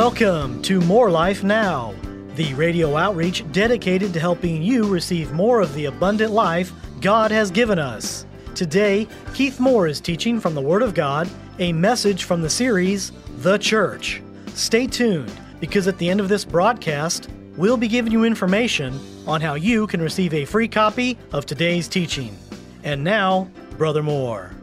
Welcome to More Life Now, the radio outreach dedicated to helping you receive more of the abundant life God has given us. Today, Keith Moore is teaching from the Word of God, a message from the series, The Church. Stay tuned, because at the end of this broadcast, we'll be giving you information on how you can receive a free copy of today's teaching. And now, Brother Moore.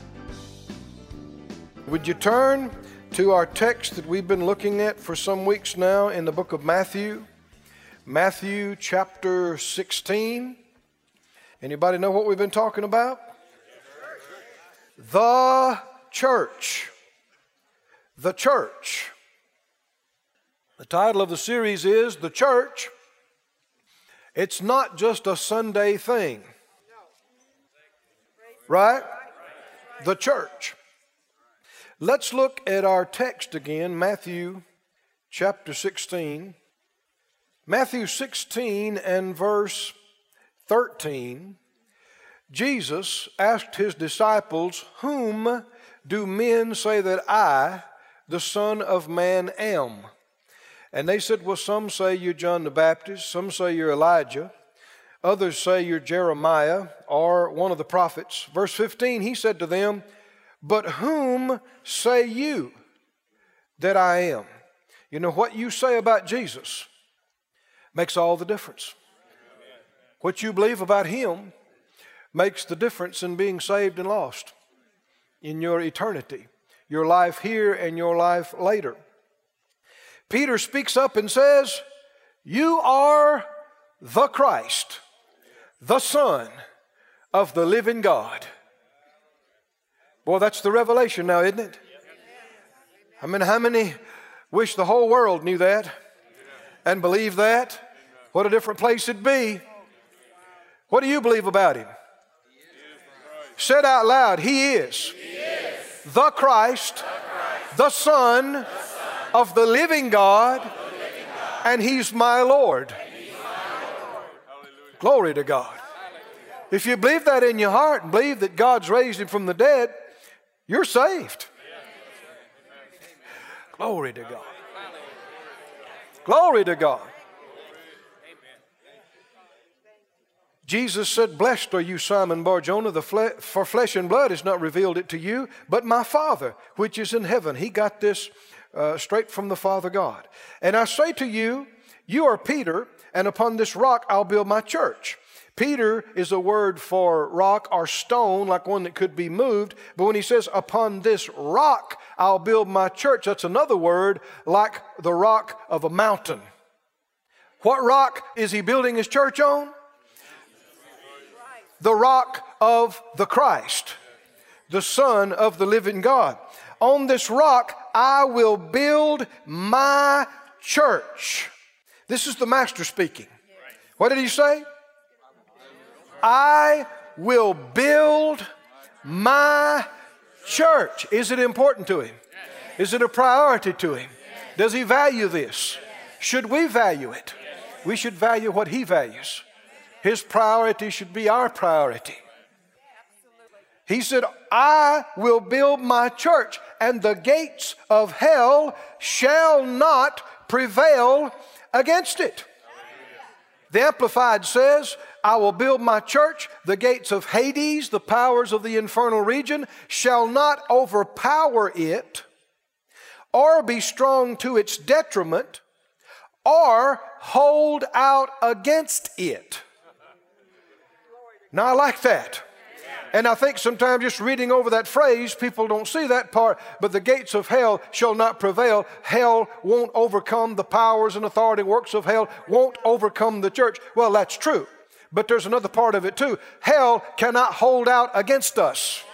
Would you turn to our text that we've been looking at for some weeks now in the book of Matthew? Matthew chapter 16. Anybody know what we've been talking about? The church. The church. The title of the series is The Church. It's not just a Sunday thing. Right? The church. Let's look at our text again, Matthew chapter 16. Matthew 16 and verse 13. Jesus asked his disciples, "Whom do men say that I, the Son of Man, am?" And they said, "Well, some say you're John the Baptist, some say you're Elijah, others say you're Jeremiah or one of the prophets." Verse 15, he said to them, "But whom say you that I am?" You know, what you say about Jesus makes all the difference. What you believe about him makes the difference in being saved and lost in your eternity, your life here and your life later. Peter speaks up and says, "You are the Christ, the Son of the living God." Boy, that's the revelation now, isn't it? I mean, how many wish the whole world knew that and believed that? What a different place it'd be. What do you believe about him? Say it out loud. He is the Christ, the Son of the living God, and he's my Lord. Glory to God. If you believe that in your heart and believe that God's raised him from the dead, you're saved. Glory to God. Glory to God. Jesus said, "Blessed are you, Simon Bar-Jonah, for flesh and blood has not revealed it to you, but my Father which is in heaven." He got this straight from the Father God. "And I say to you, you are Peter, and upon this rock I'll build my church." Peter is a word for rock or stone, like one that could be moved. But when he says, "Upon this rock I'll build my church," that's another word like the rock of a mountain. What rock is he building his church on? The rock of the Christ, the Son of the living God. "On this rock I will build my church." This is the Master speaking. What did he say? I will build my church. Is it important to him? Is it a priority to him? Does he value this? Should we value it? We should value what he values. His priority should be our priority. He said, "I will build my church, and the gates of hell shall not prevail against it." The Amplified says, "I will build my church, the gates of Hades, the powers of the infernal region, shall not overpower it, or be strong to its detriment, or hold out against it." Now, I like that. And I think sometimes just reading over that phrase, people don't see that part. But the gates of hell shall not prevail. Hell won't overcome the powers and authority works of hell, won't overcome the church. Well, that's true. But there's another part of it too. Hell cannot hold out against us.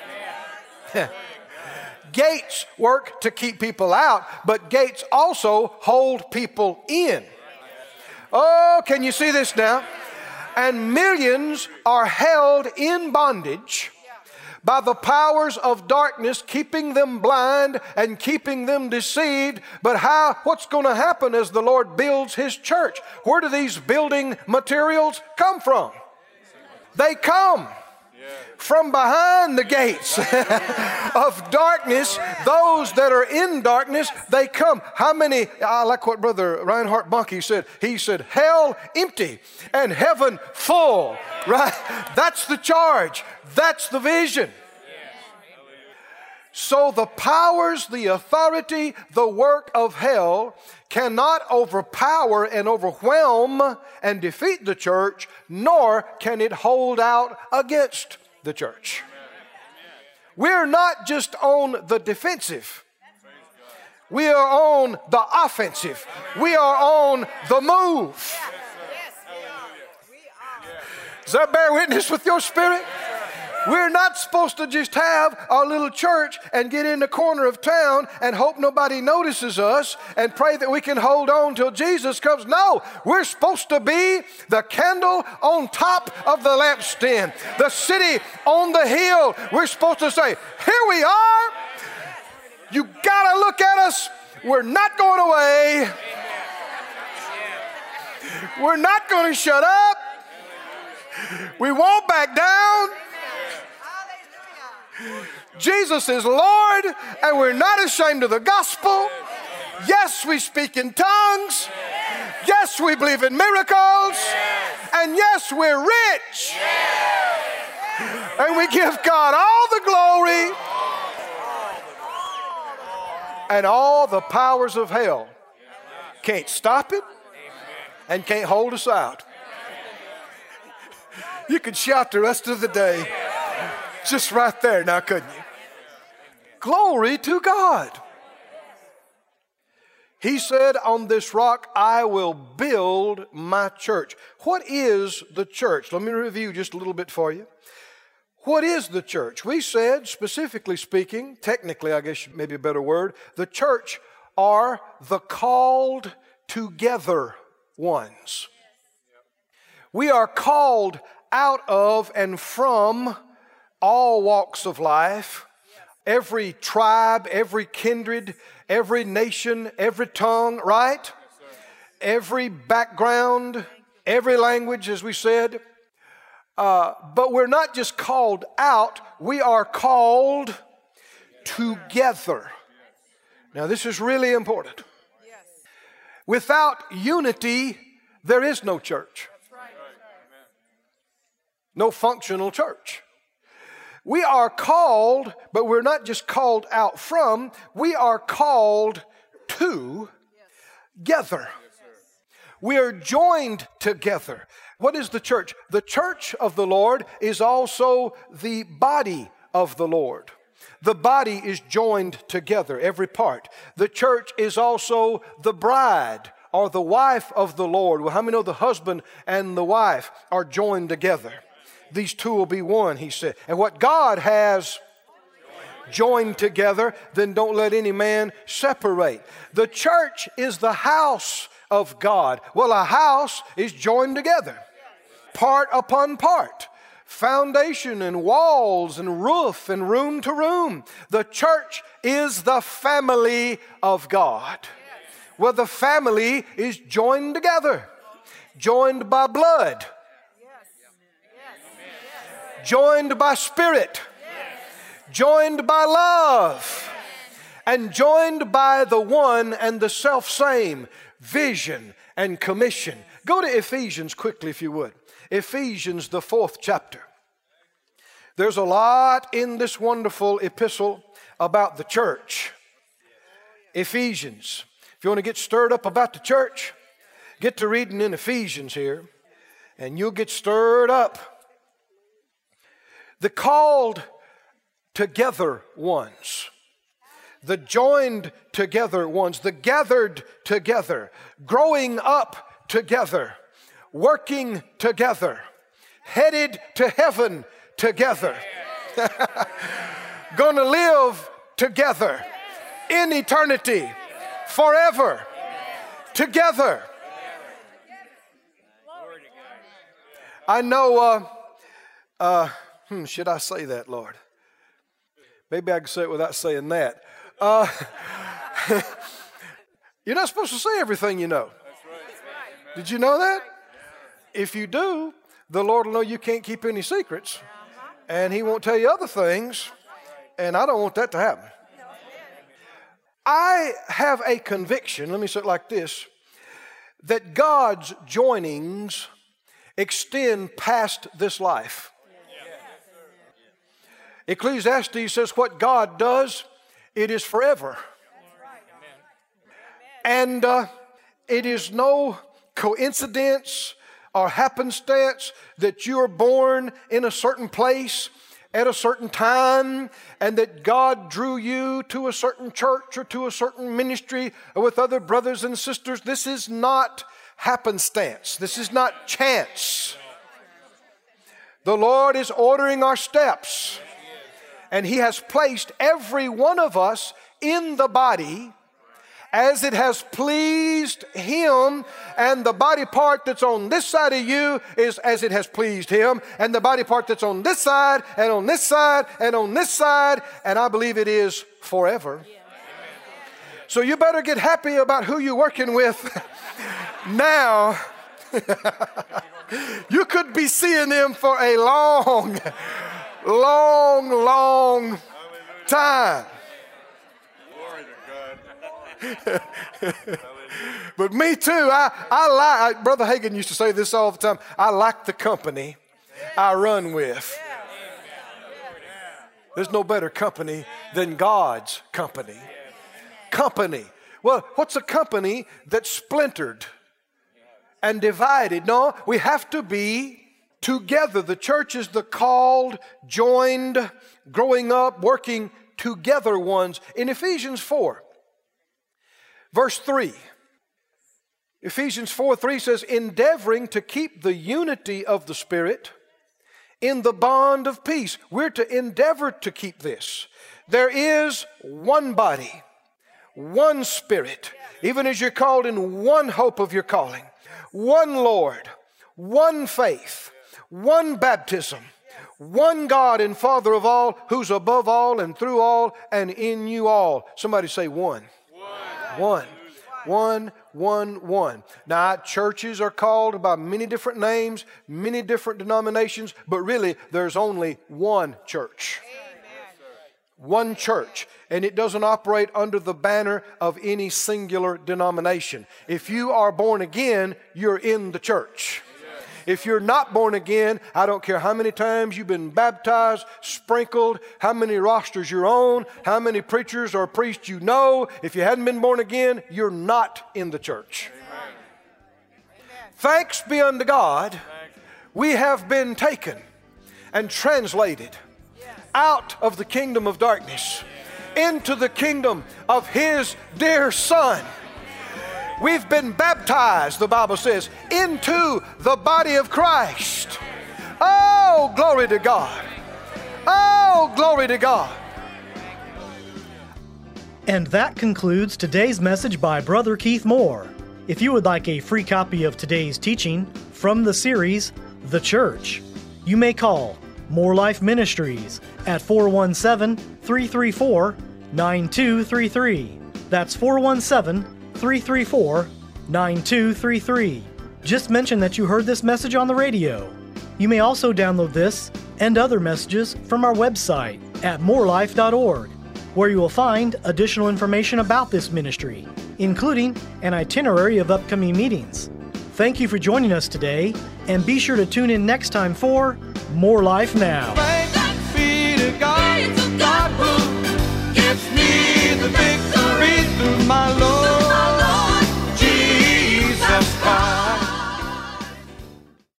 Gates work to keep people out, but gates also hold people in. Oh, can you see this now? And millions are held in bondage by the powers of darkness, keeping them blind and keeping them deceived. But what's going to happen as the Lord builds his church? Where do these building materials come from? They come From behind the gates of darkness, those that are in darkness, they come. How many, I like what Brother Reinhard Bonnke said. He said, hell empty and heaven full, right? That's the charge. That's the vision. So the powers, the authority, the work of hell cannot overpower and overwhelm and defeat the church, nor can it hold out against the church. We're not just on the defensive. We are on the offensive. We are on the move. Does that bear witness with your spirit? We're not supposed to just have our little church and get in the corner of town and hope nobody notices us and pray that we can hold on till Jesus comes. No, we're supposed to be the candle on top of the lampstand, the city on the hill. We're supposed to say, here we are. You got to look at us. We're not going away. We're not going to shut up. We won't back down. Jesus is Lord, and we're not ashamed of the gospel. Yes, we speak in tongues. Yes, we believe in miracles. And yes, we're rich. And we give God all the glory. And all the powers of hell can't stop it and can't hold us out. You could shout the rest of the day. Just right there now, couldn't you? Glory to God. He said, on this rock I will build my church. What is the church? Let me review just a little bit for you. What is the church? We said, specifically speaking, technically I guess maybe a better word, the church are the called together ones. We are called out of and from all walks of life, every tribe, every kindred, every nation, every tongue, right? Every background, every language, as we said. But we're not just called out, we are called together. Now, this is really important. Without unity, there is no church. No functional church. We are called, but we're not just called out from, we are called together. We are joined together. What is the church? The church of the Lord is also the body of the Lord. The body is joined together, every part. The church is also the bride or the wife of the Lord. Well, how many know the husband and the wife are joined together? These two will be one, he said. And what God has joined together, then don't let any man separate. The church is the house of God. Well, a house is joined together, part upon part. Foundation and walls and roof and room to room. The church is the family of God. Well, the family is joined together, joined by blood. Joined by spirit, joined by love, and joined by the one and the self-same vision and commission. Go to Ephesians quickly if you would. Ephesians, the 4th chapter. There's a lot in this wonderful epistle about the church. Ephesians. If you want to get stirred up about the church, get to reading in Ephesians here, and you'll get stirred up. The called together ones, the joined together ones, the gathered together, growing up together, working together, headed to heaven together, gonna live together in eternity, forever, together. I know, should I say that, Lord? Maybe I can say it without saying that. You're not supposed to say everything you know. Did you know that? If you do, the Lord will know you can't keep any secrets. and he won't tell you other things, and I don't want that to happen. I have a conviction, let me say it like this, that God's joinings extend past this life. Ecclesiastes says what God does, it is forever. And it is no coincidence or happenstance that you are born in a certain place at a certain time, and that God drew you to a certain church or to a certain ministry or with other brothers and sisters. This is not happenstance. This is not chance. The Lord is ordering our steps, and He has placed every one of us in the body as it has pleased Him, and the body part that's on this side of you is as it has pleased Him, and the body part that's on this side, and on this side, and on this side, and I believe it is forever. So you better get happy about who you're working with now. You could be seeing them for a long time. But me too, I like, Brother Hagin used to say this all the time, I like the company I run with. There's no better company than God's company. Company. Well, what's a company that's splintered and divided? No, we have to be together. The church is the called, joined, growing up, working together ones. In Ephesians 4, verse 3, Ephesians 4:3 says, endeavoring to keep the unity of the Spirit in the bond of peace. We're to endeavor to keep this. There is one body, one Spirit, even as you're called in one hope of your calling, one Lord, one faith, one baptism, one God and Father of all, who's above all and through all and in you all. Somebody say one. One. Now, churches are called by many different names, many different denominations, but really there's only one church. One church. And it doesn't operate under the banner of any singular denomination. If you are born again, you're in the church. If you're not born again, I don't care how many times you've been baptized, sprinkled, how many rosters you're on, how many preachers or priests you know. If you hadn't been born again, you're not in the church. Amen. Thanks be unto God, we have been taken and translated out of the kingdom of darkness into the kingdom of His dear Son. We've been baptized, the Bible says, into the body of Christ. Oh, glory to God. Oh, glory to God. And that concludes today's message by Brother Keith Moore. If you would like a free copy of today's teaching from the series, The Church, you may call More Life Ministries at 417-334-9233. That's 417-334-9233. Just mention that you heard this message on the radio. You may also download this and other messages from our website at morelife.org, where you will find additional information about this ministry, including an itinerary of upcoming meetings. Thank you for joining us today, and be sure to tune in next time for More Life Now.